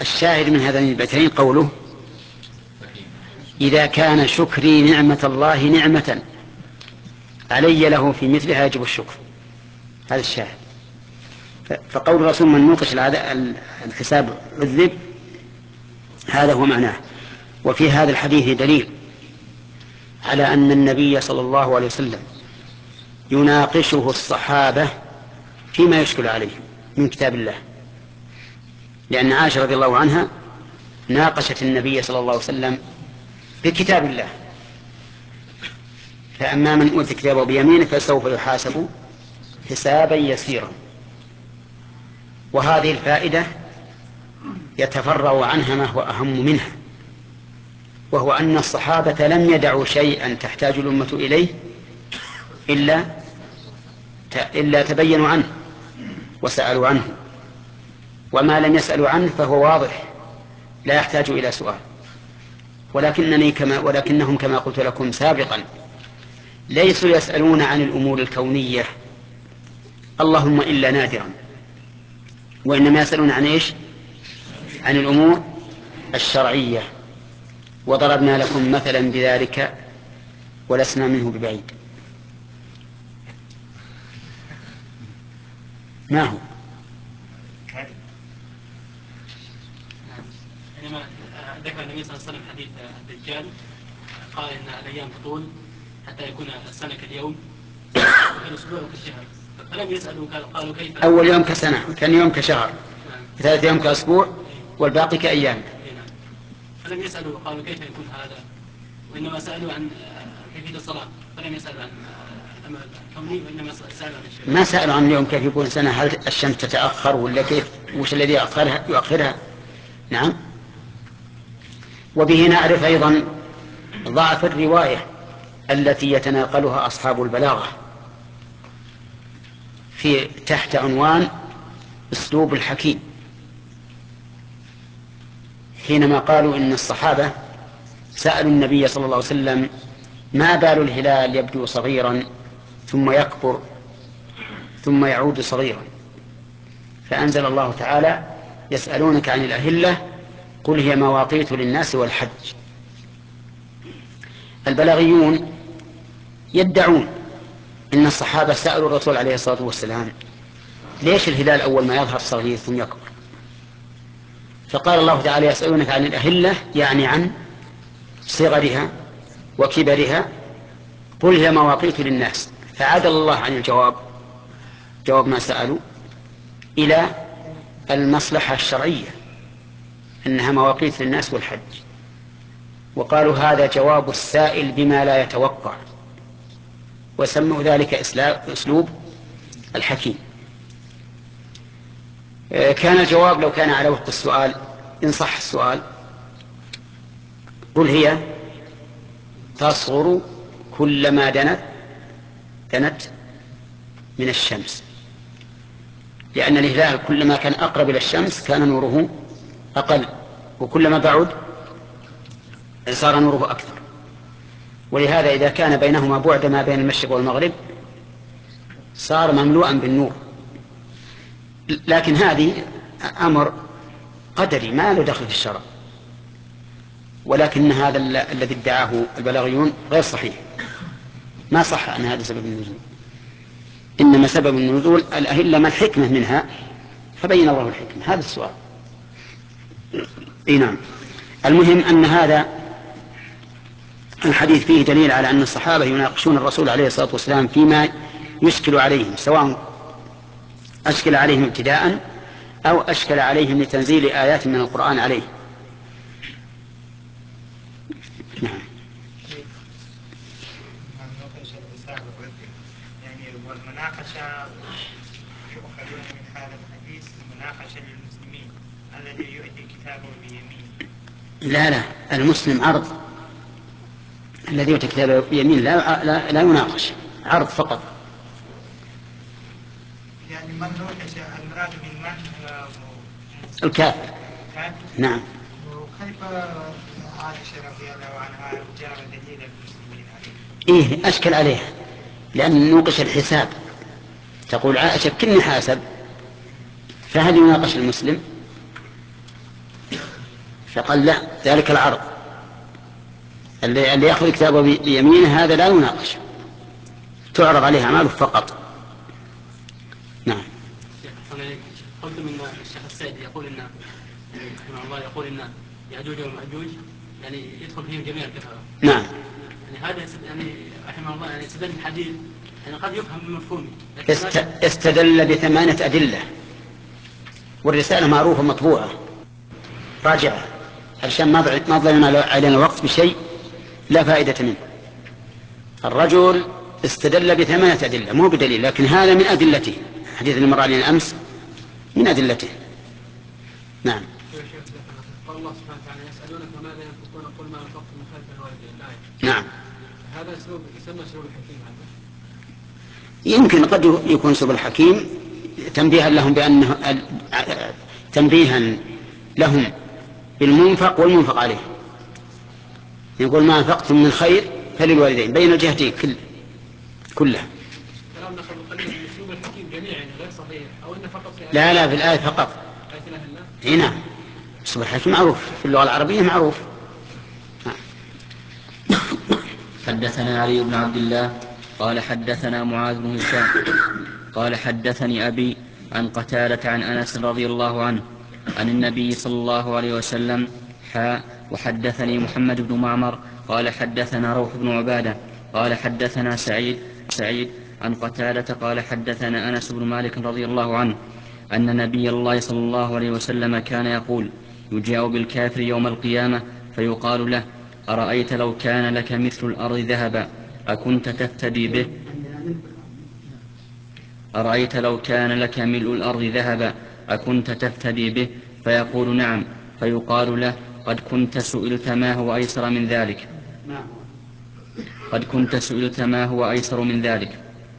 الشاهد من هذين البيتين قوله: إذا كان شكري نعمة الله نعمة علي له في مثلها يجب الشكر. هذا الشاهد. فقول الرسول: من نوقش الحساب عذب، هذا هو معناه. وفي هذا الحديث دليل على أن النبي صلى الله عليه وسلم يناقشه الصحابة فيما يشكل عليهم من كتاب الله، لأن عائشة رضي الله عنها ناقشت النبي صلى الله عليه وسلم بكتاب الله: فأما من أوتي كتابه بيمينه فسوف يحاسب حسابا يسيرا. وهذه الفائدة يتفرع عنها ما هو أهم منها، وهو أن الصحابة لم يدعوا شيئا تحتاج الأمة إليه إلا تبينوا عنه وسألوا عنه، وما لم يسألوا عنه فهو واضح لا يحتاج إلى سؤال. ولكنهم كما قلت لكم سابقا ليسوا يسألون عن الأمور الكونية اللهم إلا نادرا، وإنما يسألون عن إيش؟ عن الأمور الشرعية. وضربنا لكم مثلا بذلك ولسنا منه ببعيد. ما هو؟ حينما ذكر النبي صلى الله عليه وسلم حديث الدجال قال إن الأيام تطول حتى يكون السنة كاليوم والأسبوع كالشهر، فلم يسألوا قالوا كيف؟ أول يوم كسنة، ثاني يوم كشهر، ثالث يوم كأسبوع، والباقي كأيام. فلم يسألوا قالوا كيف يكون هذا، وإنما سألوا عن كيفية الصلاة، فلم يسألوا عن الأمر الكوني، وإنما سألوا عن الشيء. ما سألوا عن اليوم كيف يكون سنة، هل الشمس تتأخر ولا كيف، وش الذي يؤخرها. نعم. وبه نعرف أيضا ضعف الرواية التي يتناقلها أصحاب البلاغة في تحت عنوان أسلوب الحكيم، حينما قالوا إن الصحابة سألوا النبي صلى الله عليه وسلم: ما بال الهلال يبدو صغيرا ثم يكبر ثم يعود صغيرا؟ فأنزل الله تعالى: يسألونك عن الأهلة قل هي مواقيت للناس والحج. البلاغيون يدعون إن الصحابة سألوا الرسول عليه الصلاة والسلام: ليش الهلال أول ما يظهر صغير ثم يكبر؟ فقال الله تعالى: يسألونك عن الأهلة، يعني عن صغرها وكبرها، قل هي مواقيت للناس. فعدل الله عن الجواب، جواب ما سألوا، إلى المصلحة الشرعية أنها مواقيت للناس والحج، وقالوا هذا جواب السائل بما لا يتوقع، وسموا ذلك أسلوب الحكيم. كان الجواب لو كان على وفق السؤال، إن صح السؤال: قل هي تصغر كلما دنت من الشمس، لأن الهلال كلما كان أقرب إلى الشمس كان نوره أقل، وكلما بعد صار نوره أكثر. ولهذا إذا كان بينهما بعد ما بين المشرق والمغرب صار مملوءا بالنور. لكن هذه أمر قدري ما له دخل في الشرع، ولكن هذا الذي ادعاه البلاغيون غير صحيح، ما صح أن هذا سبب النزول. إنما سبب النزول الأهلة ما الحكمة منها، فبين الله الحكمة. هذا السؤال. نعم. المهم أن هذا الحديث فيه دليل على أن الصحابة يناقشون الرسول عليه الصلاة والسلام فيما يشكل عليهم، سواء أشكل عليهم ابتداء أو أشكل عليهم لتنزيل آيات من القرآن عليه. نعم. يعني والمناقشة يؤخذون من هذا الحديث المناقشة للمسلمين الذي يؤدي كتابه بيمين. لا، المسلم عرض، الذي يؤتي كتابه بيمين لا يناقش، عرض فقط. يعني من ناقش المراد من الكافر. نعم. وكيف عائشة رضي الله عنها جاء دليل المسلمين عليه؟ إيه أشكل عليها، لأن نوقش الحساب، تقول عائشة كن حاسب، فهل يناقش المسلم؟ فقال لا، ذلك العرض اللي يأخذ كتابه بيمينه هذا لا يناقش، تعرض عليه أعماله فقط. نعم. قلتم ان الشيخ السعدي يقول ان رحمه الله يقول ان يأجوج ومأجوج يعني يدخل فيهم جميع الكفرة. نعم. يعني هذا يعني رحمه الله يعني استدل الحديث يعني قد يفهم بمفهومه. استدل ب8 أدلة، والرسالة معروفة مطبوعة راجعة علشان ما ضيعنا علينا الوقت بشيء لا فائدة منه. الرجل استدل ب8 أدلة مو بدليل، لكن هذا من أدلته. الحديث اللي مر علينا أمس من أدلته. نعم. قال الله سبحانه وتعالى يسألونك ماذا ينفقون قل ما أنفقتم من خير فللوالدين. نعم. هذا اسلوب يسمى اسلوب الحكيم هذا. يمكن قد يكون اسلوب الحكيم تنبيها لهم تنبيها لهم بالمنفق والمنفق عليه. يقول ما أنفقتم من خير فللوالدين بين الجهتين كلها. كلام نقل قليل من اسلوب الحكيم جميعا غير صحيح او ان فقط في لا في الآية فقط. نعم. اسلوب الحكيم معروف في اللغة العربية معروف. حدثنا علي بن عبد الله قال حدثنا معاذ بن هشام قال حدثني أبي عن قتادة عن أنس رضي الله عنه عن النبي صلى الله عليه وسلم وحدثني محمد بن معمر قال حدثنا روح بن عبادة قال حدثنا سعيد عن قتادة قال حدثنا أنس بن مالك رضي الله عنه أن نبي الله صلى الله عليه وسلم كان يقول يجاء بالكافر يوم القيامة فيقال له أرأيت لو كان لك مثل الأرض ذهبا أكنت تفتدي به؟ أرأيت لو كان لك ملء الأرض ذهبا أكنت تفتدي به؟ فيقول نعم. فيقال له قد كنت سئلت ما هو أيسر من ذلك. قد كنت سئلت ما هو أيسر من ذلك.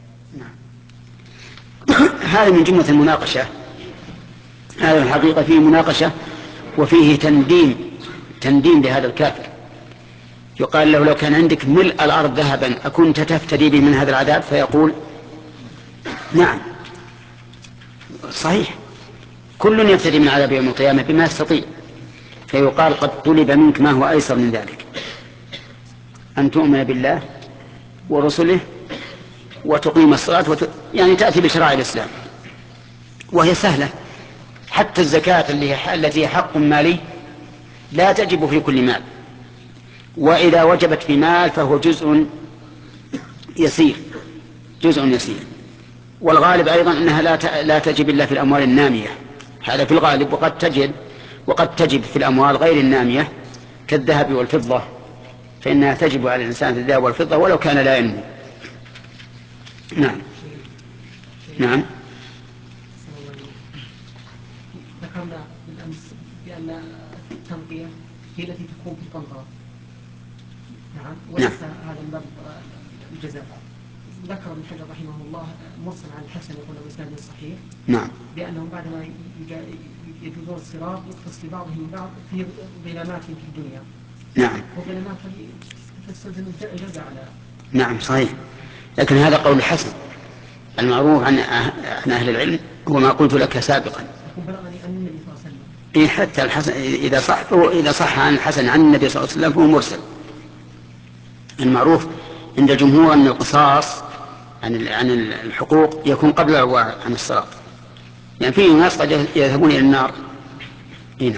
هذا من جملة المناقشة. هذا الحقيقة فيه مناقشة وفيه تنديم بهذا الكافر. يقال له لو كان عندك ملء الأرض ذهبا أكنت تفتدي به من هذا العذاب؟ فيقول نعم صحيح، كل يفتدي من عذاب يوم القيامة بما يستطيع. فيقال قد طلب منك ما هو أيسر من ذلك، أن تؤمن بالله ورسله وتقيم الصلاة يعني تأتي بشرائع الإسلام، وهي سهلة. حتى الزكاة التي هي حق مالي لا تجب في كل مال، وإذا وجبت في مال فهو جزء يسير. والغالب أيضا أنها لا تجب إلا في الأموال النامية، هذا في الغالب. وقد تجب في الأموال غير النامية كالذهب والفضة، فإنها تجب على الإنسان في الذهب والفضة ولو كان لا ينمو. نعم. ذكرنا بالأمس بأن التنقية هي التي تكون في القنطرة. نعم. وليس هذا الباب الجزاء. ذكر ابن حجر رحمه الله مرسل عن الحسن يقول بإسناد صحيح. نعم. بأنه بعدما يجوزون الصراط يقتص لبعضهم من بعض في ظلامات في الدنيا. نعم. وظلامات تستلزم الجزاء على. نعم صحيح، لكن هذا قول الحسن المعروف عن أهل العلم هو ما قلت لك سابقا. حتى الحسن إذا صح عن الحسن عن النبي صلى الله عليه وسلم فهو مرسل. المعروف عند الجمهور أن القصاص عن الحقوق يكون قبل العفو عن الصراط، يعني فيه ناس قد يذهبون إلى النار. هنا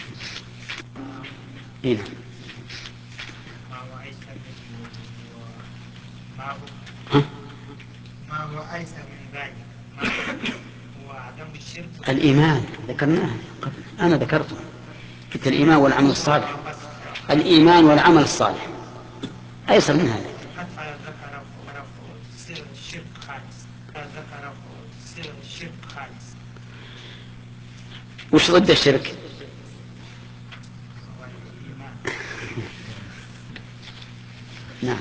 ما هو أيسر من ذلك هو عدم الشرك. الإيمان ذكرناه قبل، أنا ذكرته قلت الإيمان والعمل الصالح. الإيمان والعمل الصالح أيسر من هذا. تصير الشرك خالص. وش ضد الشرك؟ نعم.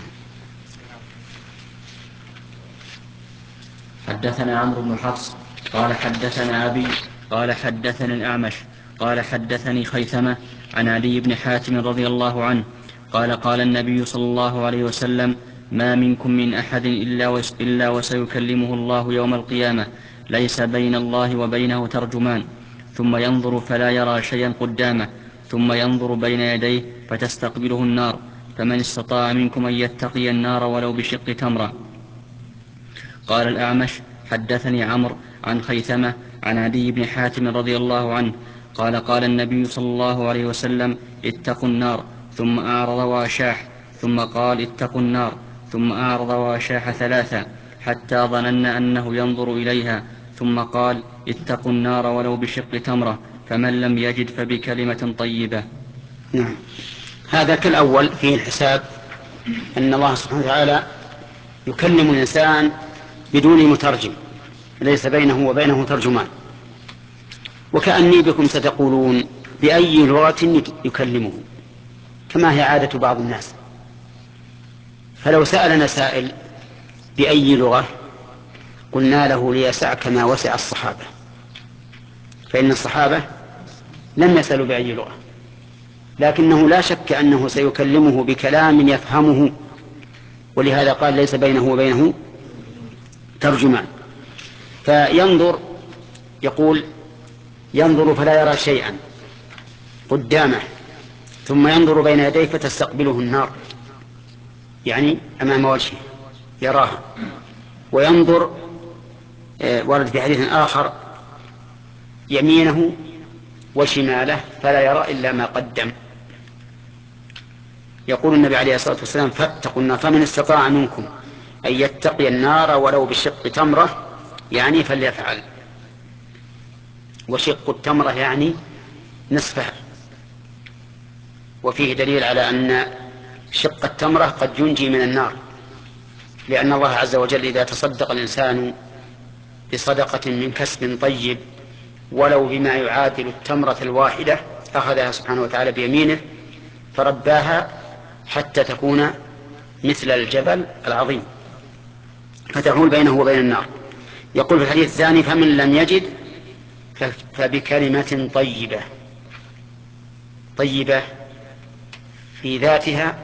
حدثنا عمرو بن حفص قال حدثنا أبي قال حدثنا الأعمش قال حدثني خيثمة عن علي بن حاتم رضي الله عنه قال النبي صلى الله عليه وسلم ما منكم من أحد إلا وسيكلمه الله يوم القيامة ليس بين الله وبينه ترجمان ثم ينظر فلا يرى شيئا قدامه ثم ينظر بين يديه فتستقبله النار، فمن استطاع منكم أن يتقي النار ولو بشق تمرة. قال الأعمش حدثني عمرو عن خيثمة عن عدي بن حاتم رضي الله عنه قال قال النبي صلى الله عليه وسلم اتقوا النار، ثم أعرض وأشاح، ثم قال اتقوا النار، ثم أعرض وأشاح ثلاثا حتى ظننا أنه ينظر إليها، ثم قال اتقوا النار ولو بشق تمرة، فمن لم يجد فبكلمة طيبة. نعم. هذا كالأول فيه الحساب، أن الله سبحانه وتعالى يكلم الإنسان بدون مترجم، ليس بينه وبينه ترجمان. وكأني بكم ستقولون بأي لغة يكلمه، كما هي عادة بعض الناس. فلو سألنا سائل بأي لغة قلنا له ليسعك ما وسع الصحابة، فإن الصحابة لم يسألوا بأي لغة، لكنه لا شك أنه سيكلمه بكلام يفهمه، ولهذا قال ليس بينه وبينه ترجمان. فينظر، يقول ينظر فلا يرى شيئا قدامه، ثم ينظر بين يديه فتستقبله النار، يعني أمام وجهه يراها. وينظر، ورد في حديث آخر، يمينه وشماله فلا يرى إلا ما قدم. يقول النبي عليه الصلاة والسلام فاتقوا النار، فمن استطاع منكم أن يتقي النار ولو بشق تمرة، يعني فليفعل. وشق التمرة يعني نصفها. وفيه دليل على أن شق التمرة قد ينجي من النار، لأن الله عز وجل إذا تصدق الإنسان بصدقة من كسب طيب ولو بما يعادل التمرة الواحدة أخذها سبحانه وتعالى بيمينه فرباها حتى تكون مثل الجبل العظيم فتحول بينه وبين النار. يقول في الحديث الثاني فمن لم يجد فبكلمة طيبة. طيبة في ذاتها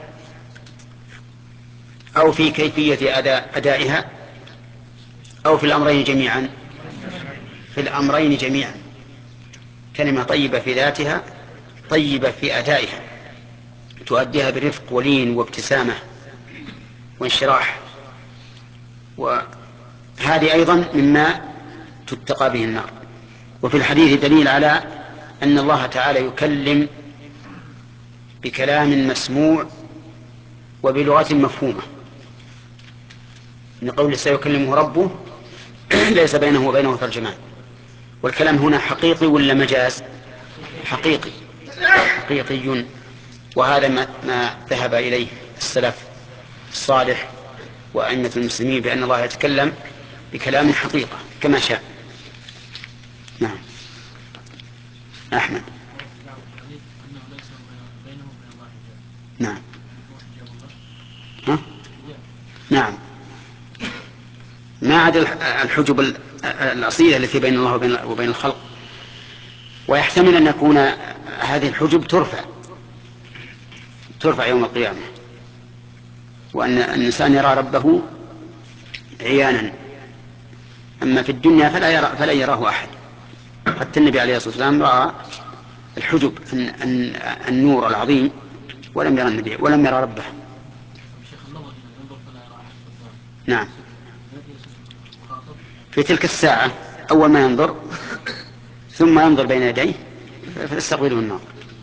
أو في كيفية أدائها أو في الأمرين جميعا؟ في الأمرين جميعا. كلمة طيبة في ذاتها، طيبة في أدائها، تؤديها برفق ولين وابتسامة وانشراح. وهذه أيضا مما تتقى به النار. وفي الحديث دليل على أن الله تعالى يكلم بكلام مسموع وبلغة مفهومة، من قول سيكلمه ربه ليس بينه وبينه ترجمان. والكلام هنا حقيقي ولا مجاز؟ حقيقي، حقيقي. وهذا ما ذهب إليه السلف الصالح وأئمة المسلمين، بأن الله يتكلم بكلام حقيقة كما شاء. نعم. أحمد. نعم. ها؟ نعم. ما عدا الحجب الأصيلة التي بين الله وبين الخلق. ويحتمل أن يكون هذه الحجب ترفع يوم القيامة، وأن الإنسان يرى ربه عيانا. أما في الدنيا فلا يراه أحد. حتى النبي عليه الصلاة والسلام رأى الحجب النور العظيم ولم يرى النبي ولم يرى ربه. نعم. في تلك الساعة أول ما ينظر ثم ينظر بين يديه فيستقبله النار.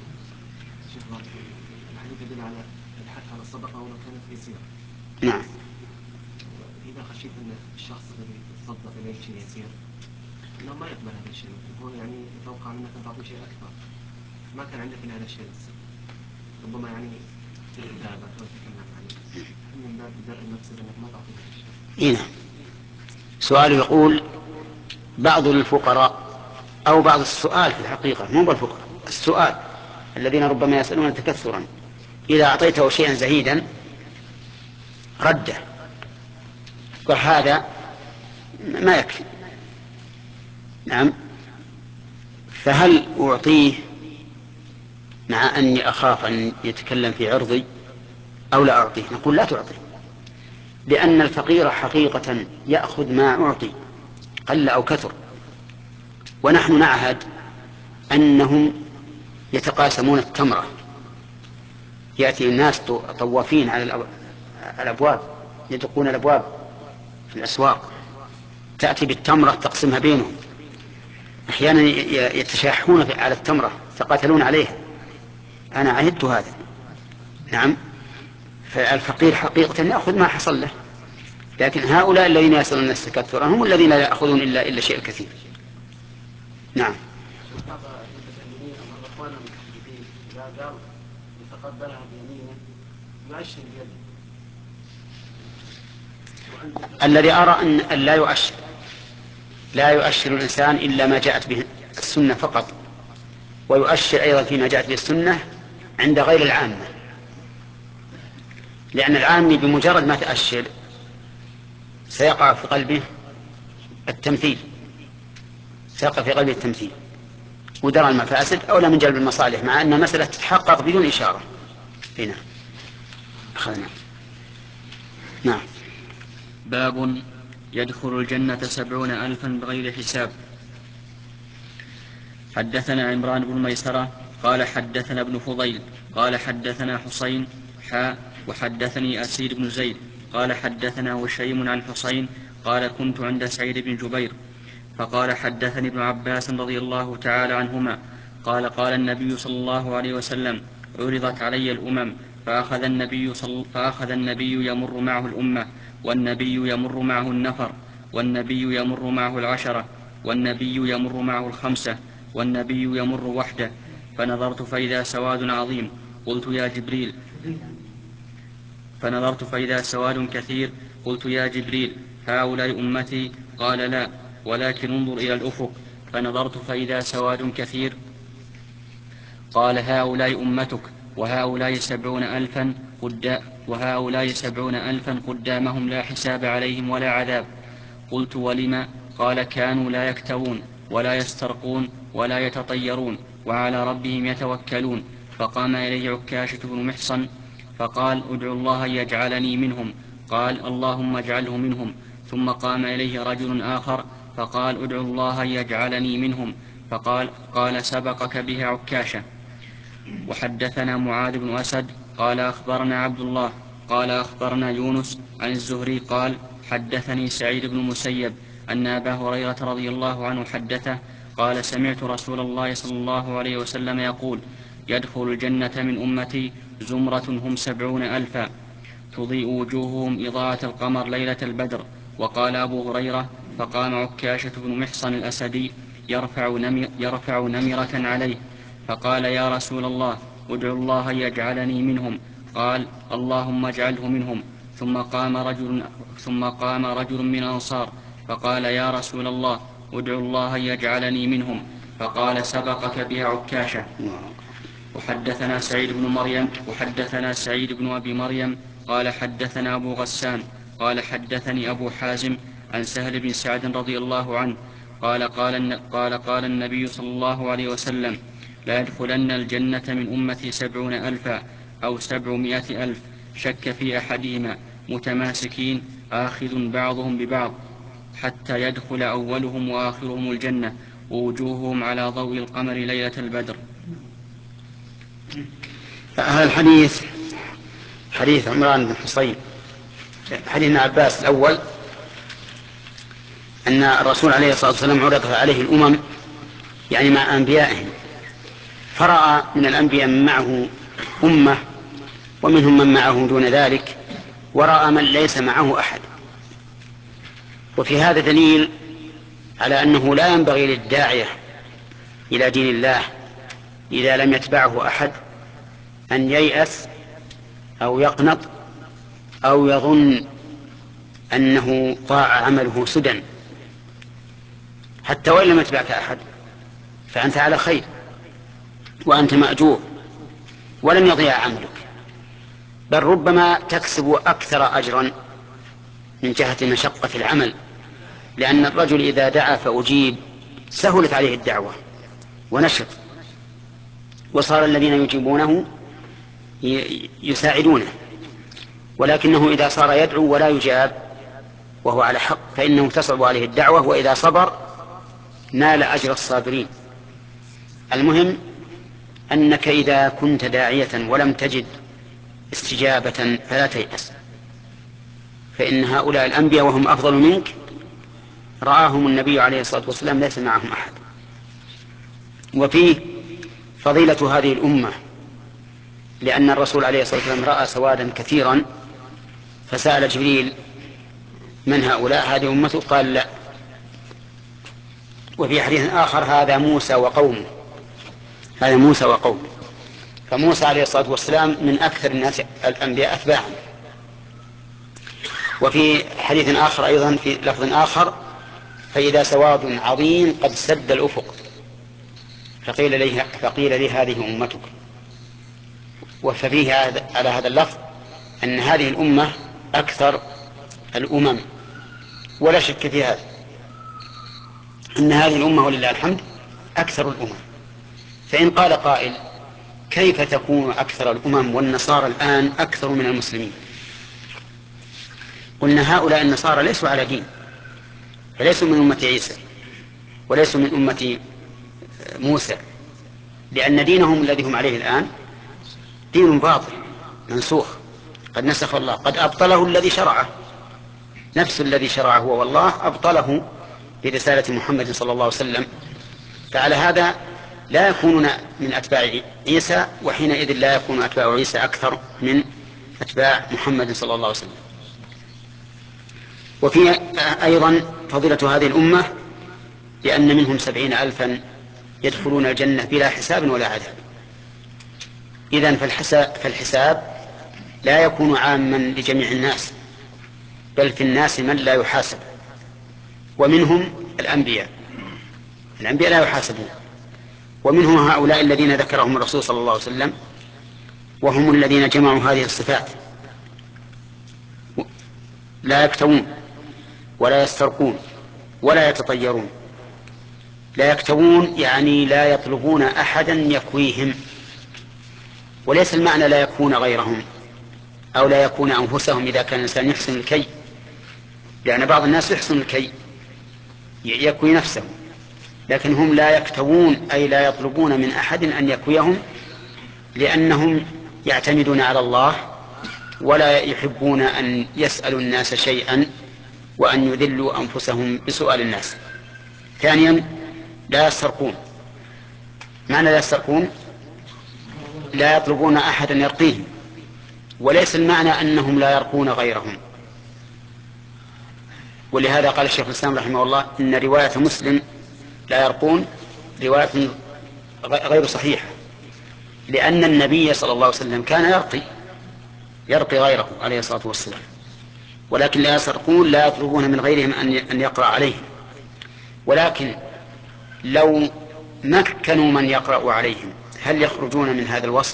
نعم. إذا خشيت أن الشخص الذي يتصدق إليه شيء يسير أنه ما يقبل هذا الشيء، هو يعني يتوقع منك أن تعطي شيء أكثر، ما كان عندك إلا هذا الشيء، ربما يعني تغتابك وتتكلم عليه من باب درء النفس أنك ما تعطي هذا الشيء. نعم. سؤال يقول بعض الفقراء أو بعض السؤال في الحقيقة مو بالفقراء، السؤال الذين ربما يسألون تكثرا إذا أعطيته شيئا زهيدا رده، وهذا ما يكفي. نعم. فهل أعطيه مع أني أخاف أن يتكلم في عرضي أو لا أعطيه؟ نقول لا تعطي، لأن الفقير حقيقة يأخذ ما أعطي قل أو كثر، ونحن نعهد أنهم يتقاسمون التمرة، يأتي الناس طوافين على الأبواب، يدقون الأبواب في الأسواق، تأتي بالتمرة تقسمها بينهم، أحيانا يتشاحون على التمرة يتقاتلون عليها. أنا عهدت هذا. نعم. فالفقير حقيقة يأخذ ما حصل له، لكن هؤلاء الذين يصلون الناس تكثرا هم الذين لا يأخذون إلا شيء كثير. نعم. بعض المتكلمين أو الأخوان المحدثين إذا قال يتقبلها بيمينه يؤشر بيده. الذي أرى أن لا يؤشر الإنسان إلا ما جاءت به السنة فقط، ويؤشر أيضا فيما جاءت به السنة عند غير العامة، لأن العامي بمجرد ما تأشر سيقع في قلبه التمثيل، ودرى المفاسد أولى من جلب المصالح، مع أن مسألة تتحقق بدون إشارة. هنا أخذنا. نعم. باب يدخل الجنة 70,000 بغير حساب. حدثنا عمران بن ميسرة قال حدثنا ابن فضيل قال حدثنا حسين وحدثني أسير بن زيد قال حدثنا هشيم عن حسين قال كنت عند سعيد بن جبير فقال حدثني ابن عباس رضي الله تعالى عنهما قال قال النبي صلى الله عليه وسلم عرضت علي الأمم فأخذ النبي يمر معه الأمة، والنبي يمر معه النفر، والنبي يمر معه العشرة، والنبي يمر معه الخمسة، والنبي يمر وحده، فنظرت فإذا سواد عظيم قلت يا جبريل، قلت يا جبريل هؤلاء أمتي؟ قال لا، ولكن انظر إلى الأفق، فنظرت فإذا سواد كثير، قال هؤلاء أمتك، وهؤلاء 70,000 قدامهم لا حساب عليهم ولا عذاب. قلت ولم؟ قال كانوا لا يكتوون ولا يسترقون ولا يتطيرون وعلى ربهم يتوكلون. فقام إليه عكاشة بن محصن فقال ادعو الله يجعلني منهم، قال اللهم اجعله منهم. ثم قام إليه رجل آخر فقال ادعو الله يجعلني منهم، قال سبقك بها عكاشة. وحدثنا معاذ بن أسد قال أخبرنا عبد الله قال أخبرنا يونس عن الزهري قال حدثني سعيد بن المسيب أن أبا هريرة رضي الله عنه حدثه قال سمعت رسول الله صلى الله عليه وسلم يقول يدخل الجنة من أمتي زمرة هم 70,000 تضيء وجوههم إضاءة القمر ليلة البدر. وقال أبو هريرة فقام عكاشة بن محصن الأسدي يرفع نمرة عليه فقال يا رسول الله ادعو الله يجعلني منهم، قال اللهم اجعله منهم. ثم قام رجل من الأنصار فقال يا رسول الله ادعو الله يجعلني منهم، فقال سبقك بها عكاشة. وحدثنا سعيد بن أبي مريم قال حدثنا أبو غسان قال حدثني أبو حازم عن سهل بن سعد رضي الله عنه قال النبي صلى الله عليه وسلم لا يدخلن الجنة من أمتي 70,000 أو 700,000 شك في أحدهما متماسكين آخذ بعضهم ببعض حتى يدخل أولهم وآخرهم الجنة ووجوههم على ضوء القمر ليلة البدر. هذا الحديث حديث عمران بن حصين، حديث ابن عباس الأول أن الرسول عليه الصلاة والسلام عرض عليه الأمم يعني مع أنبيائهم، فرأى من الأنبياء من معه أمة ومنهم من معه دون ذلك، ورأى من ليس معه أحد. وفي هذا دليل على أنه لا ينبغي للداعية إلى دين الله إذا لم يتبعه أحد أن ييأس أو يقنط أو يظن أنه ضاع عمله سدى، حتى وإن لم يتبعك أحد فأنت على خير وأنت مأجور ولن يضيع عملك، بل ربما تكسب أكثر أجرا من جهة مشقة العمل، لأن الرجل إذا دعا فأجيب سهلت عليه الدعوة ونشط، وصار الذين يجيبونه يساعدونه. ولكنه إذا صار يدعو ولا يجاب وهو على حق فإنه تصعب عليه الدعوة، وإذا صبر نال أجر الصابرين. المهم أنك إذا كنت داعية ولم تجد استجابة فلا تيأس، فإن هؤلاء الأنبياء وهم أفضل منك رآهم النبي عليه الصلاة والسلام ليس معهم أحد. وفيه فضيلة هذه الأمة، لأن الرسول عليه الصلاة والسلام رأى سوادا كثيرا فسأل جبريل من هؤلاء؟ هذه أمته؟ قال لا. وفي حديث آخر هذا موسى وقومه، هذا موسى وقومه. فموسى عليه الصلاة والسلام من أكثر الناس الأنبياء أتباعا. وفي حديث آخر أيضا في لفظ آخر فإذا سواد عظيم قد سد الأفق فقيل لي هذه أمتك. وفيه على هذا اللفظ أن هذه الأمة أكثر الأمم، ولا شك في هذا أن هذه الأمة ولله الحمد أكثر الأمم. فإن قال قائل كيف تكون أكثر الأمم والنصارى الآن أكثر من المسلمين؟ قلنا هؤلاء النصارى ليسوا على دين، فليسوا من أمة عيسى وليسوا من أمة موسى، لأن دينهم الذي هم عليه الآن دين باطل منسوخ، قد نسخ الله، قد أبطله الذي شرعه، نفس الذي شرعه هو والله أبطله برسالة محمد صلى الله عليه وسلم. فعلى هذا لا يكونون من أتباع عيسى، وحينئذ لا يكون أتباع عيسى أكثر من أتباع محمد صلى الله عليه وسلم. وفي أيضا فضيلة هذه الأمة لأن منهم 70,000 يدخلون الجنة بلا حساب ولا عذاب. إذن فالحساب لا يكون عاما لجميع الناس، بل في الناس من لا يحاسب، ومنهم الأنبياء لا يحاسبون، ومنهم هؤلاء الذين ذكرهم الرسول صلى الله عليه وسلم، وهم الذين جمعوا هذه الصفات: لا يكتوون ولا يسترقون ولا يتطيرون. لا يكتوون يعني لا يطلبون أحدا يكويهم، وليس المعنى لا يكون غيرهم أو لا يكون أنفسهم إذا كان الإنسان يحسن الكي، لأن بعض الناس يحسن الكي يكوي نفسه، لكن هم لا يكتوون أي لا يطلبون من أحد أن يكويهم، لأنهم يعتمدون على الله ولا يحبون أن يسألوا الناس شيئا وأن يذلوا أنفسهم بسؤال الناس. ثانيا لا يسترقون. معنى لا يسترقون لا يطلبون أحدا يرقيهم، وليس المعنى أنهم لا يرقون غيرهم. ولهذا قال الشيخ الإسلام رحمه الله إن رواية مسلم لا يرقون رواية غير صحيحة، لأن النبي صلى الله عليه وسلم كان يرقي غيره عليه الصلاة والسلام، ولكن لا يسرقون لا يطلبون من غيرهم أن يقرأ عليهم. ولكن لو مكنوا من يقرأ عليهم هل يخرجون من هذا الوصف؟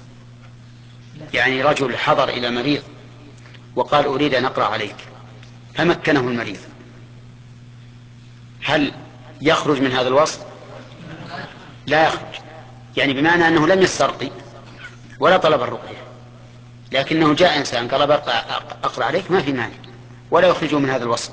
يعني رجل حضر إلى مريض وقال أريد أن أقرأ عليك، فمكنه المريض، هل يخرج من هذا الوصف؟ لا يخرج، يعني بمعنى أنه لم يسترقي ولا طلب الرقية، لكنه جاء إنسان قال أقرأ عليك، ما في مانع، ولا يخرجون من هذا الوصف.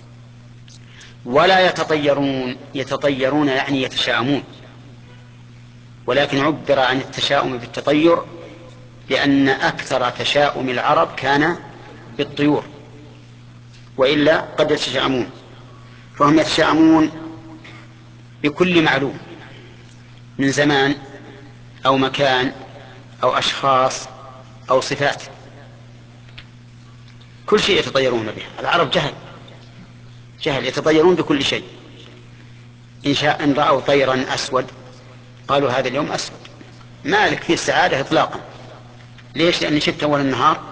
ولا يتطيرون يعني يتشاءمون، ولكن عبر عن التشاؤم بالتطير لأن أكثر تشاؤم العرب كان بالطيور، وإلا قد يتشاءمون. فهم يتشاءمون بكل معلوم من زمان أو مكان أو أشخاص أو صفات، كل شيء يتطيرون به. العرب جهل يتطيرون بكل شيء. إن رأوا طيرا أسود قالوا هذا اليوم أسود، ما لك فيه السعادة إطلاقا. ليش؟ لأن شفت أول النهار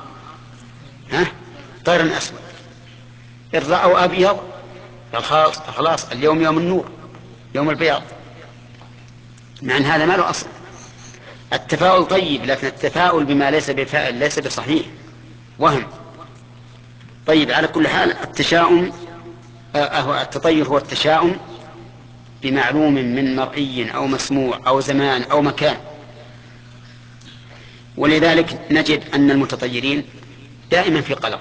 طيرا أسود. إن رأوا أبيض خلاص اليوم يوم النور، يوم البياض، مع أن هذا ما له أصل. التفاؤل طيب، لكن التفاؤل بما ليس بفاعل ليس بصحيح، وهم. طيب، على كل حال التطير هو التشاؤم بمعلوم من مرئي أو مسموع أو زمان أو مكان. ولذلك نجد أن المتطيرين دائما في قلق،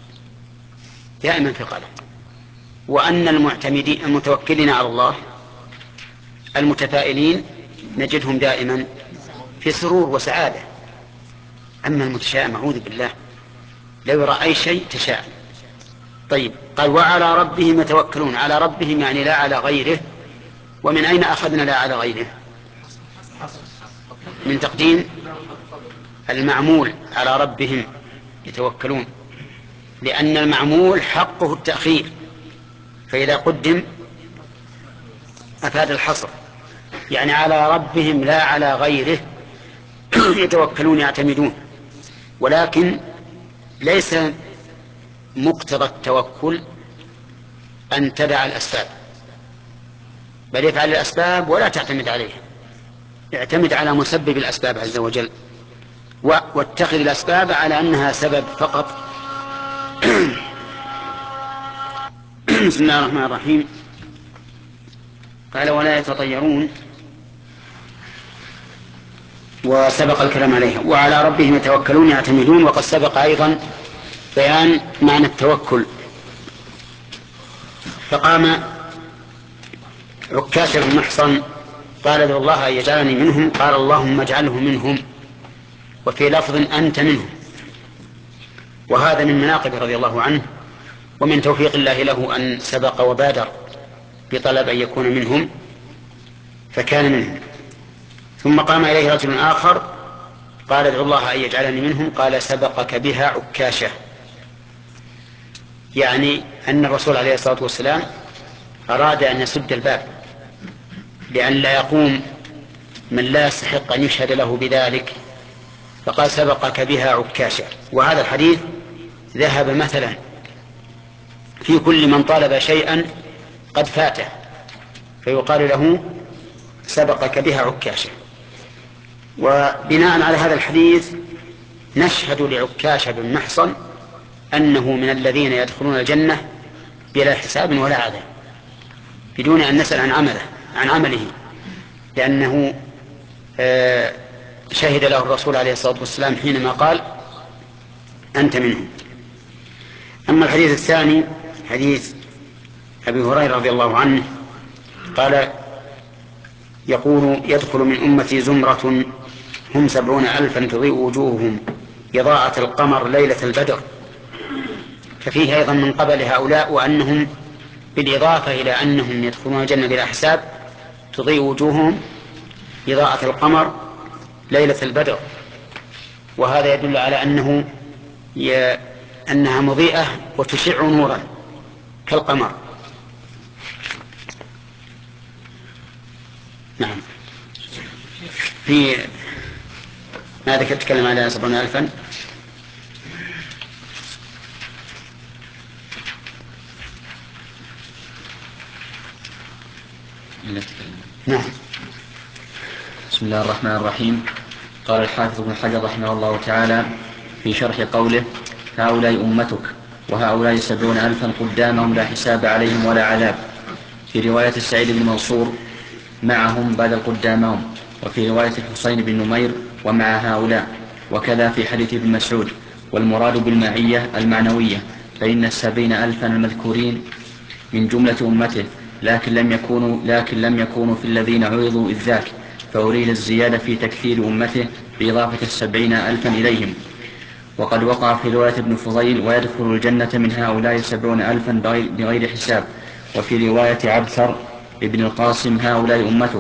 وأن المتوكلين على الله المتفائلين نجدهم دائما في سرور وسعادة. أما المتشائم أعوذ بالله لو يرى أي شيء تشاءم. طيب قال وعلى ربهم يتوكلون، على ربهم يعني لا على غيره. ومن أين أخذنا لا على غيره؟ من تقديم المعمول على ربهم يتوكلون، لأن المعمول حقه التأخير، فإذا قدم أفاد الحصر، يعني على ربهم لا على غيره يتوكلون يعتمدون. ولكن ليس مقتضى التوكل أن تدع الأسباب، بل يفعل الأسباب ولا تعتمد عليها، اعتمد على مسبب الأسباب عز وجل، واتخذ الأسباب على أنها سبب فقط. بسم الله الرحمن الرحيم. قال ولا يتطيرون، وسبق الكلام عليها. وعلى ربهم يتوكلون يعتمدون، وقد سبق أيضا بيان معنى التوكل. فقام عكاشة بن محصن قال ادعو الله أن يجعلني منهم، قال اللهم اجعله منهم، وفي لفظ أنت منهم. وهذا من مناقب رضي الله عنه ومن توفيق الله له أن سبق وبادر بطلب أن يكون منهم فكان منهم. ثم قام إليه رجل آخر قال ادعو الله أن يجعلني منهم، قال سبقك بها عكاشة، يعني أن الرسول عليه الصلاة والسلام أراد أن يسد الباب لأن لا يقوم من لا يستحق أن يشهد له بذلك، فقال سبقك بها عكاشة. وهذا الحديث ذهب مثلا في كل من طالب شيئا قد فاته فيقال له سبقك بها عكاشة. وبناء على هذا الحديث نشهد لعكاشة بن محصن أنه من الذين يدخلون الجنة بلا حساب ولا عذاب بدون أن نسأل عن عمله، لأنه شهد له الرسول عليه الصلاة والسلام حينما قال أنت منهم. أما الحديث الثاني حديث أبي هريرة رضي الله عنه قال يقول يدخل من أمتي زمرة هم 70,000 تضيء وجوههم إضاءة القمر ليلة البدر. ففيه أيضا من قبل هؤلاء وأنهم بالإضافة إلى أنهم يدخلون الجنة بلا حساب تضيء وجوههم إضاءة القمر ليلة البدر، وهذا يدل على أنها مضيئة وتشع نورا كالقمر. نعم. في ماذا تتكلم على 70,000 نعم. بسم الله الرحمن الرحيم. قال الحافظ ابن حجر رحمه الله تعالى في شرح قوله هؤلاء أمتك وهؤلاء 70,000 قدامهم لا حساب عليهم ولا عذاب، في رواية سعيد بن منصور معهم بدل قدامهم، وفي رواية الحسين بن نمير ومع هؤلاء، وكذا في حديث ابن مسعود. والمراد بالمعية المعنوية، فإن 70,000 المذكورين من جملة أمته، لكن لم يكونوا في الذين عرضوا إذ ذاك، فأريد الزيادة في تكثير أمته بإضافة 70,000 إليهم. وقد وقع في رواية ابن فضيل ويدخل الجنة من هؤلاء 70,000 بغير حساب. وفي رواية عبثر ابن القاسم هؤلاء أمتك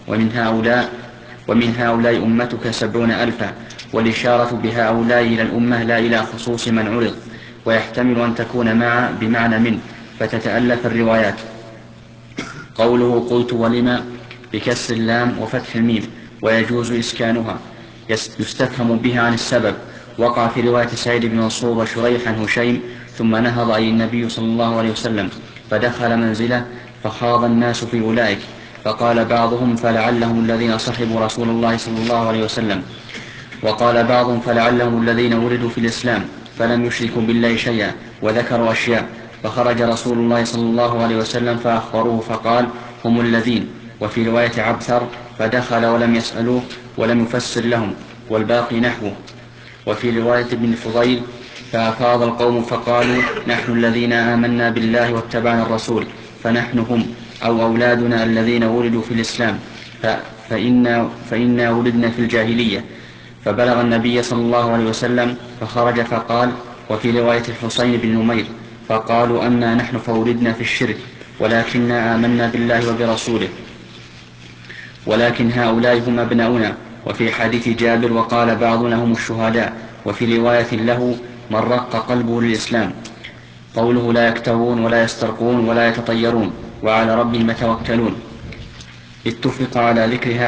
ومن هؤلاء أمتك 70,000، والإشارة بهؤلاء إلى الأمة لا إلى خصوص من عرض، ويحتمل أن تكون مع بمعنى من، فتتألف الروايات. قوله قلت ولما بكسر اللام وفتح الميم ويجوز إسكانها يستفهم بها عن السبب. وقع في رواية سعيد بن منصور وشريح عن هشيم ثم نهض أي النبي صلى الله عليه وسلم فدخل منزله فخاض الناس في أولئك، فقال بعضهم فلعلهم الذين صحبوا رسول الله صلى الله عليه وسلم، وقال بعضهم فلعلهم الذين ولدوا في الإسلام فلم يشركوا بالله شيئا، وذكروا أشياء. فخرج رسول الله صلى الله عليه وسلم فأخبروه فقال هم الذين. وفي رواية عبثر فدخل ولم يسألوه ولم يفسر لهم، والباقي نحوه. وفي رواية ابن فضيل فأفاض القوم فقالوا نحن الذين آمنا بالله واتبعنا الرسول، فنحن هم أو أولادنا الذين ولدوا في الإسلام، فإنا ولدنا في الجاهلية. فبلغ النبي صلى الله عليه وسلم فخرج فقال. وفي رواية الحسين بن نمير فقالوا أما نحن فولدنا في الشرك ولكننا آمنا بالله وبرسوله ولكن هؤلاء هم أبناؤنا. وفي حديث جابر وقال بعضنا هم الشهداء. وفي رواية له من رق قلبه للإسلام. قوله لا يكتوون ولا يسترقون ولا يتطيرون وعلى ربهم يتوكلون. اتفق على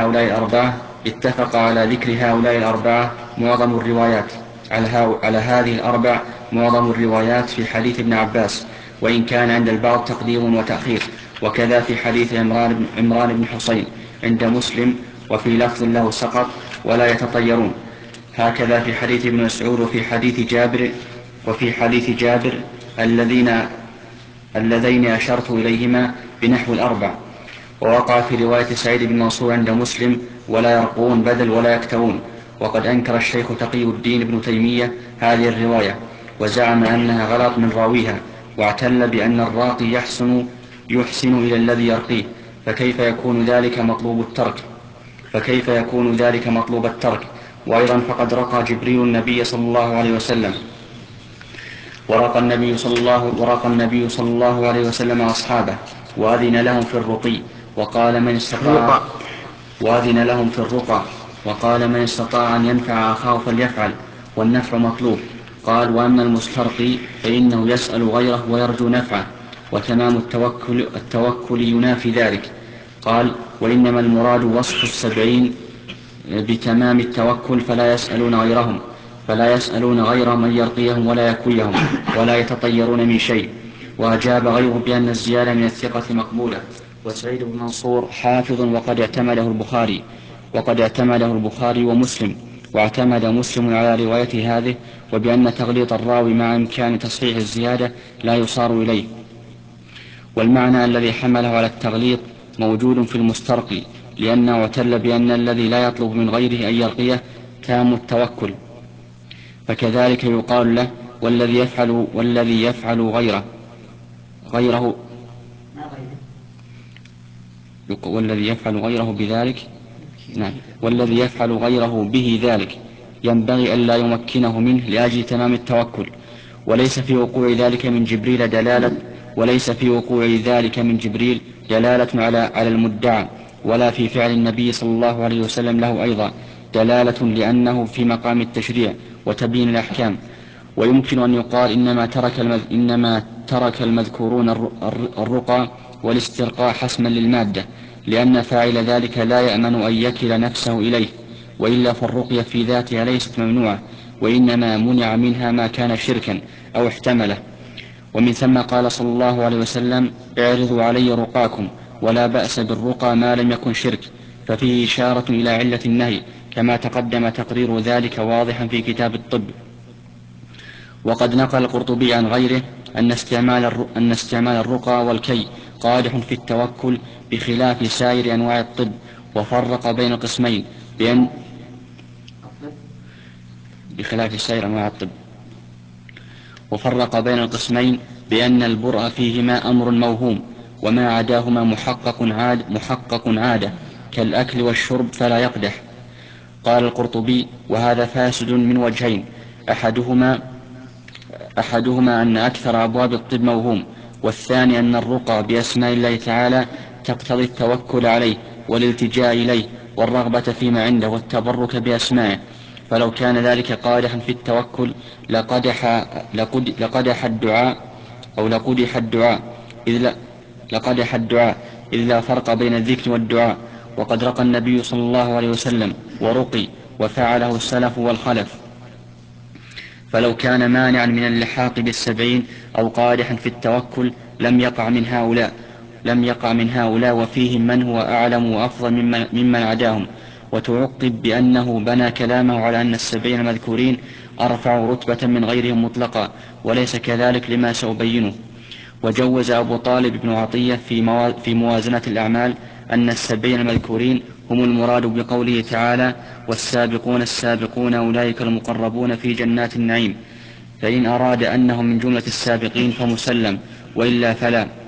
ذكر هؤلاء الأربعة معظم الروايات على هذه الأربع معظم الروايات في حديث ابن عباس، وإن كان عند البعض تقديم وتأخير. وكذا في حديث عمران بن حسين عند مسلم وفي لفظ له سقط ولا يتطيرون. هكذا في حديث ابن مسعود وفي حديث جابر اللذين أشرت إليهما بنحو الأربع. ووقع في رواية سعيد بن منصور عند مسلم ولا يرقون بدل ولا يكتوون. وقد أنكر الشيخ تقي الدين ابن تيمية هذه الرواية وزعم أنها غلط من راويها، واعتل بأن الراقي يحسن إلى الذي يرقيه، فكيف يكون ذلك مطلوب الترك. وأيضا فقد رقى جبريل النبي صلى الله عليه وسلم ورقى النبي صلى الله عليه وسلم أصحابه وأذن لهم في الرقي وقال من استطاع أن ينفع أخاه فليفعل، والنفع مطلوب. قال وأما المسترقي فإنه يسأل غيره ويرجو نفعه، وتمام التوكل ينافي ذلك. قال وإنما المراد وصف السبعين بتمام التوكل فلا يسألون غيرهم أن يرقيهم ولا يكويهم ولا يتطيرون من شيء. وأجاب غيره بأن الزيادة من الثقة مقبولة. وسعيد بن منصور حافظ وقد اعتمده البخاري ومسلم، واعتمد مسلم على رواية هذه وبأن تغليط الراوي مع إمكان تصحيح الزيادة لا يصار إليه. والمعنى الذي حمله على التغليط موجود في المسترقي، لأنه اعتل بأن الذي لا يطلب من غيره أن يرقيه تام التوكل، فكذلك يقال له والذي يفعل غيره به ذلك ينبغي أن لا يمكنه منه لأجل تمام التوكل. وليس في وقوع ذلك من جبريل دلالة على المدعى، ولا في فعل النبي صلى الله عليه وسلم له أيضا دلالة، لأنه في مقام التشريع وتبيين الأحكام. ويمكن أن يقال إنما ترك المذكورون الرقى والاسترقاء حسما للمادة، لأن فاعل ذلك لا يأمن أن يكل نفسه إليه، وإلا فالرقية في ذاتها ليست ممنوعة، وإنما منع منها ما كان شركا أو احتمله. ومن ثم قال صلى الله عليه وسلم اعرضوا علي رقاكم، ولا بأس بالرقى ما لم يكن شرك، ففيه إشارة إلى علة النهي، كما تقدم تقرير ذلك واضحا في كتاب الطب. وقد نقل القرطبي عن غيره أن استعمال الرقى والكي قادح في التوكل بخلاف سائر أنواع الطب، وفرق بين القسمين بأن البرء فيهما أمر موهوم، وما عداهما محقق عادة كالأكل والشرب فلا يقدح. قال القرطبي وهذا فاسد من وجهين: أحدهما أن أكثر أبواب الطب موهوم، والثاني أن الرقى بأسماء الله تعالى تقتضي التوكل عليه والالتجاء إليه والرغبة فيما عنده والتبرك بأسمائه، فلو كان ذلك قادحا في التوكل لقدح الدعاء إذ لا فرق بين الذكر والدعاء. وقد رقى النبي صلى الله عليه وسلم ورقي وفعله السلف والخلف، فلو كان مانعا من اللحاق بالسبعين أو قادحا في التوكل لم يقع من هؤلاء وفيهم من هو أعلم وأفضل ممن عداهم. وتعقب بأنه بنى كلامه على أن السبعين المذكورين أرفع رتبة من غيرهم مطلقا، وليس كذلك لما سأبينه. وجوز أبو طالب بن عطية في موازنة الأعمال أن السبعين المذكورين هم المراد بقوله تعالى والسابقون السابقون أولئك المقربون في جنات النعيم، فإن أراد أنهم من جملة السابقين فمسلم، وإلا فلا.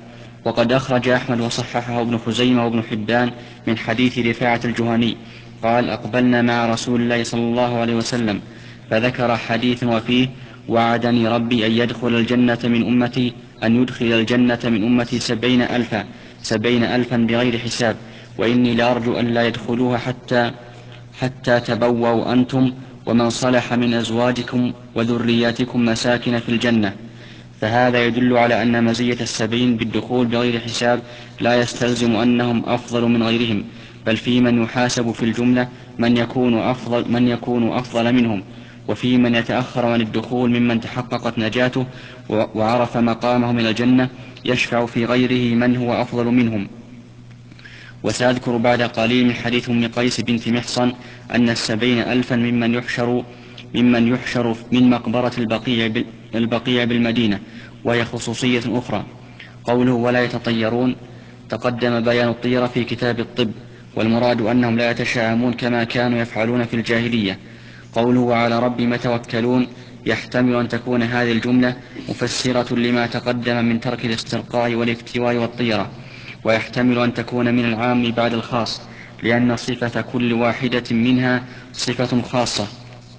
وقد أخرج أحمد وصححه ابن خزيمة وابن حبان من حديث رفاعة الجهني قال أقبلنا مع رسول الله صلى الله عليه وسلم فذكر حديث وفيه وعدني ربي أن يدخل الجنة من أمتي أن يدخل الجنة من أمتي 70,000 بغير حساب وإني لأرجو أن لا يدخلوها حتى تبووا أنتم ومن صلح من أزواجكم وذرياتكم مساكن في الجنة. فهذا يدل على أن مزية 70 بالدخول بغير حساب لا يستلزم أنهم أفضل من غيرهم، بل في من يحاسب في الجملة من يكون أفضل منهم، وفي من يتأخر عن الدخول ممن تحققت نجاته وعرف مقامه من الجنة يشفع في غيره من هو أفضل منهم. وسأذكر بعد قليل من حديث أم قيس بنت محصن أن 70,000 ممن يحشر من مقبرة البقيع بالمدينة، وهي خصوصية أخرى. قوله ولا يتطيرون تقدم بيان الطيرة في كتاب الطب، والمراد أنهم لا يتشاءمون كما كانوا يفعلون في الجاهلية. قوله وعلى ربهم يتوكلون يحتمل أن تكون هذه الجملة مفسرة لما تقدم من ترك الاسترقاء والاكتواء والطيرة، ويحتمل أن تكون من العام بعد الخاص، لأن صفة كل واحدة منها صفة خاصة.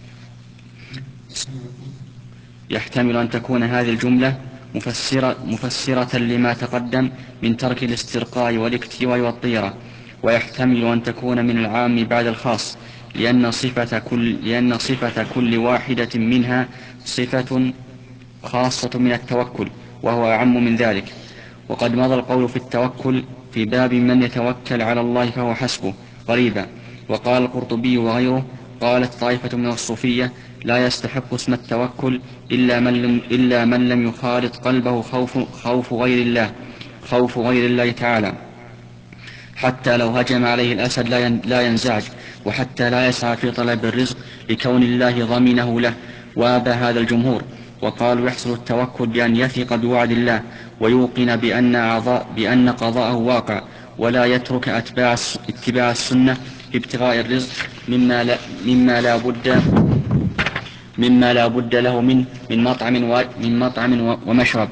يحتمل أن تكون هذه الجملة مفسرة لما تقدم من ترك الاسترقاء والاكتواء والطيرة، ويحتمل أن تكون من العام بعد الخاص، لأن صفة كل واحدة منها صفة خاصة من التوكل، وهو أعم من ذلك. وقد مضى القول في التوكل في باب من يتوكل على الله فهو حسبه قريبا. وقال القرطبي وغيره قالت طائفة من الصوفية لا يستحق اسم التوكل إلا من لم يخالط قلبه خوف غير الله تعالى، حتى لو هجم عليه الأسد لا ينزعج، وحتى لا يسعى في طلب الرزق لكون الله ضمنه له، وابى هذا الجمهور. وقالوا يحصل التوكل بأن يثق بوعد الله ويوقن بأن قضاءه واقع، ولا يترك اتباع السنة في ابتغاء الرزق مما لا بد له منه من مطعم ومشرب.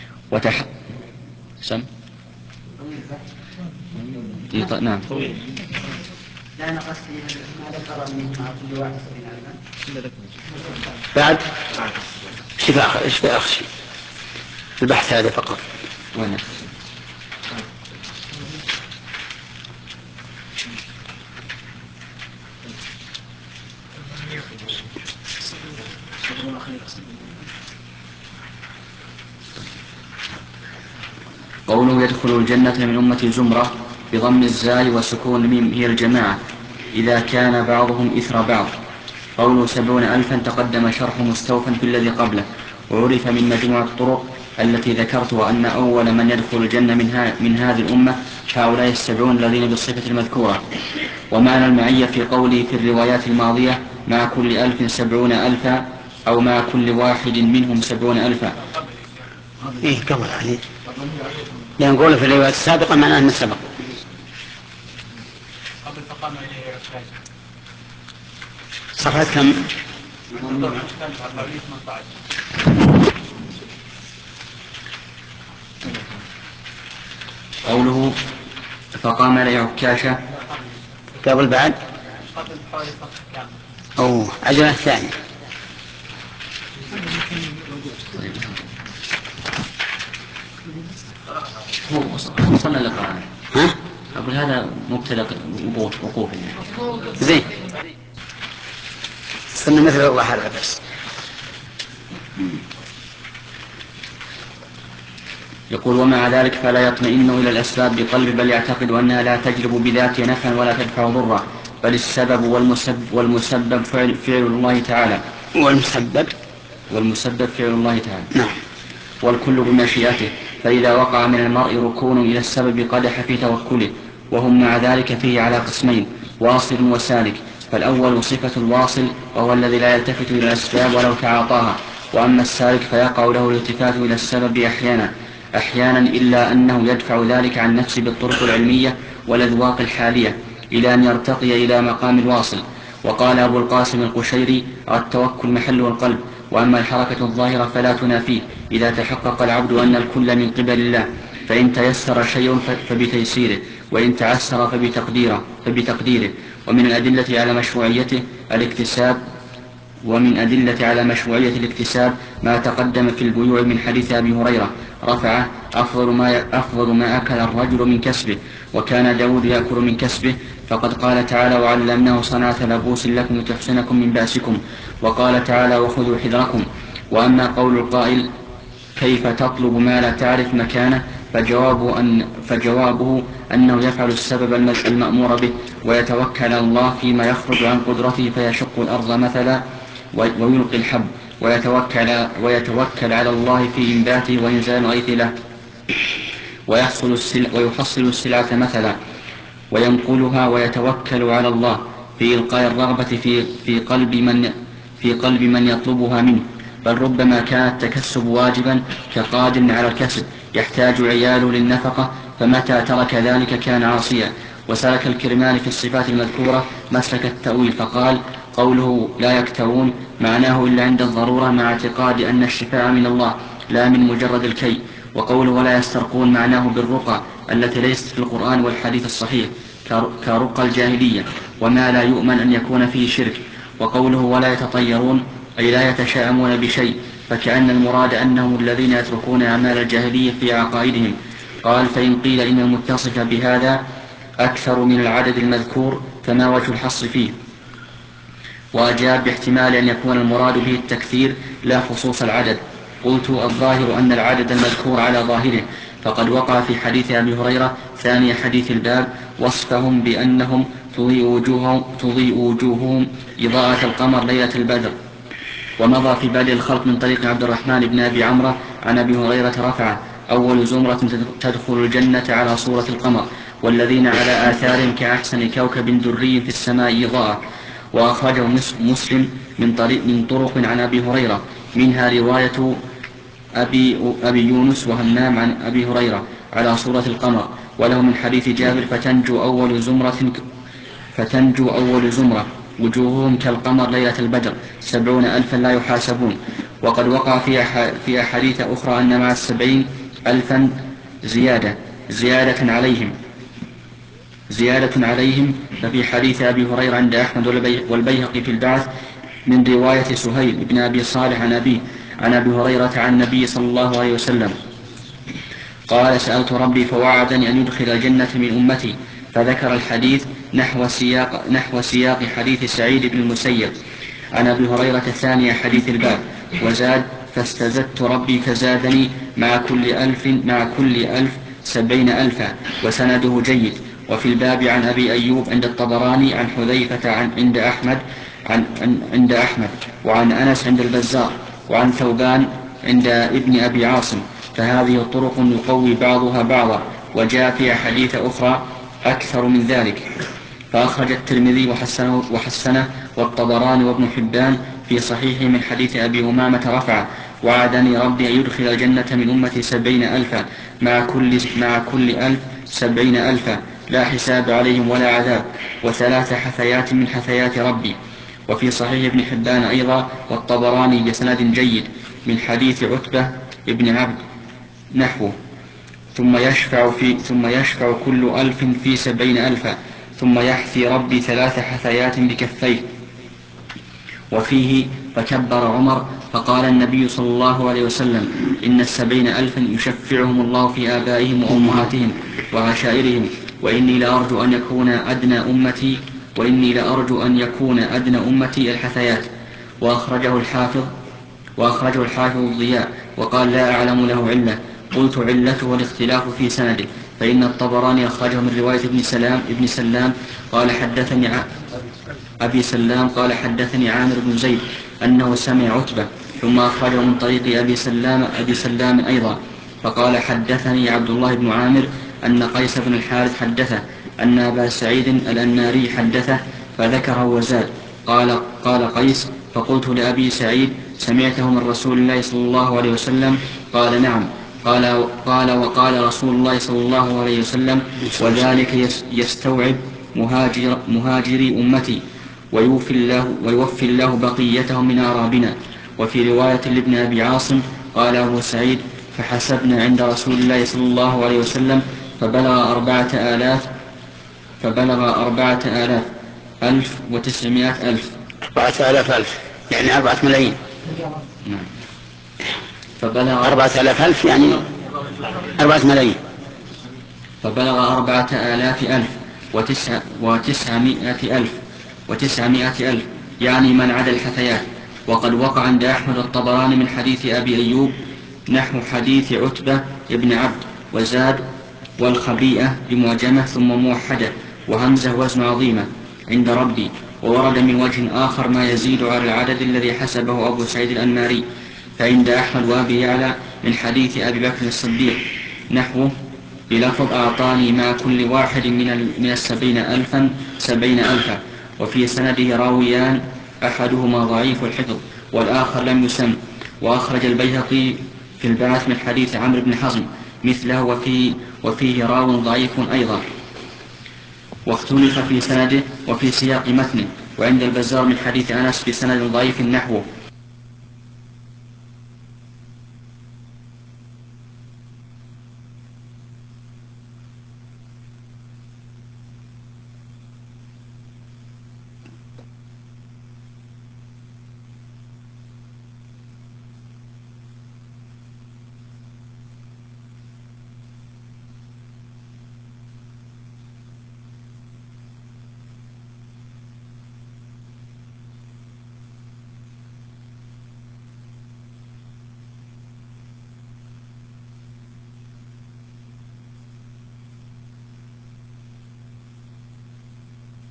نعم. لا نقص ما ذكر منه مع كل واحد 70,000 بعد ايش في آخر شيء البحث هذا فقط. وين قوله يدخل الجنة من أمة زمرة بضم الزاي وسكون الميم هي الجماعة إذا كان بعضهم إثر بعض. قوله 70,000 تقدم شرح مستوفا في الذي قبله، وعرف من مجموعة الطرق التي ذكرتها أن أول من يدخل الجنة من هذه الأمة هؤلاء 70 الذين بالصفة المذكورة. ومعنى المعية في قوله في الروايات الماضية مع كل 1000 70,000 أو مع كل واحد منهم 70,000. إيه قبل عليه لأن نقول في الروايات السابقة معناه أنه سبق قبل فقام إليه عكاش صفحة كم؟ قوله فقام إليه عكاشة قبل بعد قبل حوالي صفحة كاملة. أو عجلة ثانية. وصلنا لقاء. ها؟ أقول هذا مبتلى وقوف زين صرنا مثل الله هذا بس. يقول ومع ذلك فلا يطمئن إلى الأسباب بقلب، بل يعتقد أنها لا تجلب بذاتها نفعا ولا تدفع ضرا، بل السبب والمسبب فعل الله تعالى. والمسبب فعل الله تعالى. نعم. والكل بمشيئته، فإذا وقع من المرء ركون إلى السبب قدح في توكله، وهم مع ذلك فيه على قسمين واصل وسالك. فالأول صفة الواصل وهو الذي لا يلتفت إلى الأسباب ولو تعاطاها، وأما السالك فيقع له الالتفات إلى السبب أحيانا إلا أنه يدفع ذلك عن نفسه بالطرق العلمية والأذواق الحالية إلى أن يرتقي إلى مقام الواصل. وقال أبو القاسم القشيري التوكل محله القلب، وأما الحركة الظاهرة فلا تنافيه إذا تحقق العبد أن الكل من قبل الله. فإن تيسر شيء فبتيسيره، وإن تعسر فبتقديره. ومن الأدلة على مشروعية الاكتساب ما تقدم في البيوع من حديث أبي هريرة رفعه: أفضل ما أكل الرجل من كسبه، وكان داود يأكل من كسبه. فقد قال تعالى: وعلمناه صنعة لبوس لكم لتحصنكم من بأسكم. وقال تعالى: وخذوا حذركم. وأما قول القائل: كيف تطلب ما لا تعرف مكانه؟ فجوابه أنه يفعل السبب المأمور به، ويتوكل على الله فيما يخرج عن قدرته، فيشق الأرض مثلا ويلقي الحب، ويتوكل على الله في إنباته وإنزال الغيث له، ويحصل السلعة مثلا وينقلها، ويتوكل على الله في إلقاء الرغبة في قلب من يطلبها منه. بل ربما كان التكسب واجبا كقادر على الكسب يحتاج عياله للنفقة، فمتى ترك ذلك كان عاصيا. وسلك الكرماني في الصفات المذكورة مسلك التأويل، فقال: قوله لا يكتوون معناه إلا عند الضرورة، مع اعتقاد أن الشفاء من الله لا من مجرد الكي. وقوله ولا يسترقون معناه بالرقى التي ليست في القرآن والحديث الصحيح كرقى الجاهلية، وما لا يؤمن أن يكون فيه شرك. وقوله ولا يتطيرون أي لا يتشاءمون بشيء، فكأن المراد أنهم الذين يتركون أعمال الجاهلية في عقائدهم. قال: فإن قيل إن المتصف بهذا أكثر من العدد المذكور فما وجه الحصر فيه؟ وأجاب باحتمال أن يكون المراد به التكثير لا خصوص العدد. قلت: الظاهر أن العدد المذكور على ظاهره، فقد وقع في حديث أبي هريرة ثاني حديث الباب وصفهم بأنهم تضيء وجوههم إضاءة القمر ليلة البدر. ومضى في بدء الخلق من طريق عبد الرحمن بن أبي عمرو عن أبي هريرة رفعه: أول زمرة تدخل الجنة على صورة القمر، والذين على آثارهم كأحسن كوكب دري في السماء إضاءة. وأخرجه مسلم من طرق عن أبي هريرة، منها رواية أبي يونس وهمام عن أبي هريرة على صورة القمر، وله من حديث جابر: فتنجو أول زمرة وجوههم كالقمر ليلة البدر 70,000 لا يحاسبون. وقد وقع في أحاديث أخرى أن مع 70,000 زيادة عليهم. ففي حديث أبي هريرة عند أحمد والبيهقي في البعث من رواية سهيل بن أبي صالح عن أبي هريرة عن النبي صلى الله عليه وسلم قال: سألت ربي فوعدني أن يدخل الجنة من أمتي، فذكر الحديث نحو سياق حديث سعيد بن المسيب عن أبي هريرة ثاني حديث الباب، وزاد: فاستزدت ربي فزادني مع كل ألف 70,000. وسنده جيد. وفي الباب عن أبي أيوب عند الطبراني عن حذيفة عند أحمد وعن أنس عند البزار وعن ثوبان عند ابن أبي عاصم. فهذه طرق يقوي بعضها بعضا، وجاء في أحاديث أخرى أكثر من ذلك. فأخرج الترمذي وحسنه والطبراني وابن حبان في صحيحه من حديث أبي أمامة رفعه: وعدني ربي أن يدخل الجنة من أمتي 70,000 مع كل 1000 70,000 لا حساب عليهم ولا عذاب، وثلاث حثيات من حثيات ربي. وفي صحيح ابن حبان أيضا والطبراني بسند جيد من حديث عتبة ابن عبد نحوه: ثم يشفع كل 1000 في 70,000 ثم يحثي ربي 3 حثيات بكفيه. وفيه: فكبر عمر فقال النبي صلى الله عليه وسلم: إن 70,000 يشفعهم الله في آبائهم وأمهاتهم وعشائرهم، وإني لأرجو أن يكون أدنى أمتي الحثيات. وأخرجه الحافظ الضياء وقال: لا أعلم له علة. قلت: علته الاختلاف في سنده، فإن الطبراني أخرجه من رواية ابن سلام قال حدثني أبي سلام قال حدثني عامر بن زيد أنه سمع عتبة، ثم أخرجه من طريق أبي سلام أيضا، فقال: حدثني عبد الله بن عامر أن قيس بن الحارث حدثه أن أبا سعيد الأناري حدثه، فذكره وزاد. قال قيس: فقلت لأبي سعيد: سمعته من رسول الله صلى الله عليه وسلم؟ قال: نعم. قال: وقال رسول الله صلى الله عليه وسلم: وذلك يستوعب مهاجري أمتي ويوفي الله بقيتهم من أعرابنا. وفي رواية لابن أبي عاصم قال أبو سعيد: فحسبنا عند رسول الله صلى الله عليه وسلم فبلغ 4000 1900 ألف. 4000 يعني 4 ملايين. نعم. فبلغ 4000 ألف يعني 4 ملايين. فبلغ 4000 ألف و900 ألف يعني من عدا الحثيات. وقد وقع عند أحمد الطبراني من حديث أبي أيوب نحو حديث عتبة ابن عبد وزاد والخبيئة بمعجمة ثم موحدة وهمزة وزن عظيمة عند ربي. وورد من وجه آخر ما يزيد على العدد الذي حسبه أبو سعيد الأنماري فعند أحمد وأبي يعلى من حديث أبي بكر الصديق نحوه بلفظ أعطاني مع كل واحد من 70 ألفا. وفي سنده راويان أحدهما ضعيف الحفظ والآخر لم يسم. وأخرج البيهقي في البعث من حديث عمرو بن حزم مثله وفيه راو ضعيف أيضا واختلف في سنده وفي سياق متنه. وعند البزار من حديث أنس بسند ضعيف نحوه